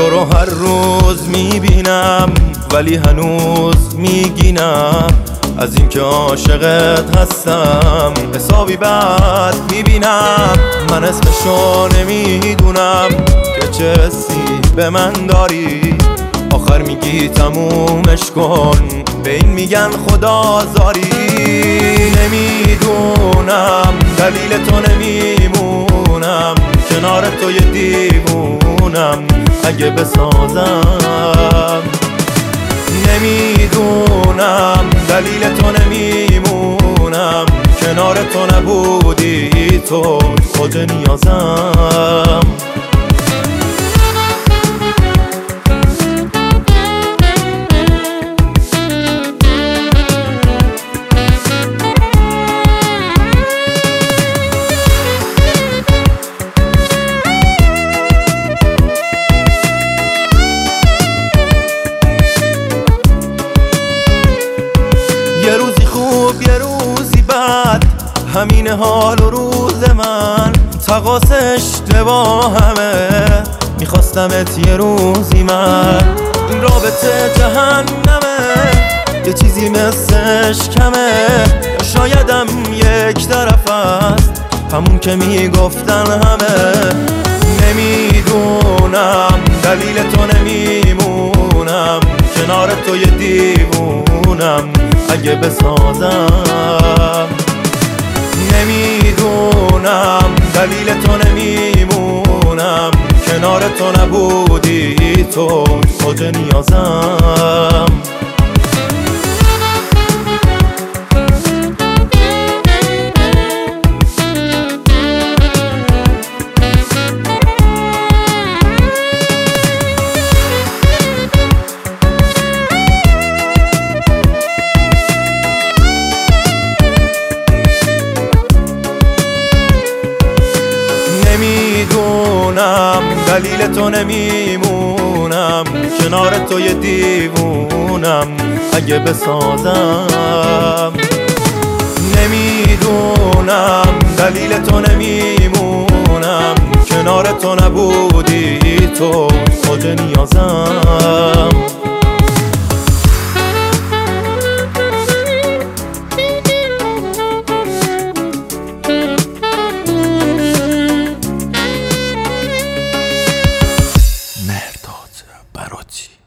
تو رو هر روز میبینم ولی هنوز میگینم از اینکه عاشقت هستم. حسابی بد میبینم، من اسمشو نمیدونم که چه حسی به من داری. آخر میگی تمومش کن، به این میگن خدازاری. نمیدونم دلیل تو نمیمونم، کنار تو یه دیوونم اگه بسازم. نمیدونم دلیل تو نمیمونم، کنار تو نبودی تو خود نیازم. یه روزی خوب یه روزی بد، همین حال و روز من. تقاس اشتباهمه، میخواستمت یه روزی من. این رابطه جهنمه، یه چیزی مثلش کمه. شایدم یک طرف است، همون که میگفتن همه. نمیدونم دلیل تو نمیمونم، کنار تو یه دیوونم اگه بسازم. نمیدونم دلیل تو نمیمونم، کنار تو نبودی تو خود نیازم. نمیدونم دلیل تو نمیمونم، کنار تو یه دیوونم اگه بسازم. نمیدونم دلیل تو نمیمونم، کنار تو نبودی تو خود نیازم. مهرداد براتی.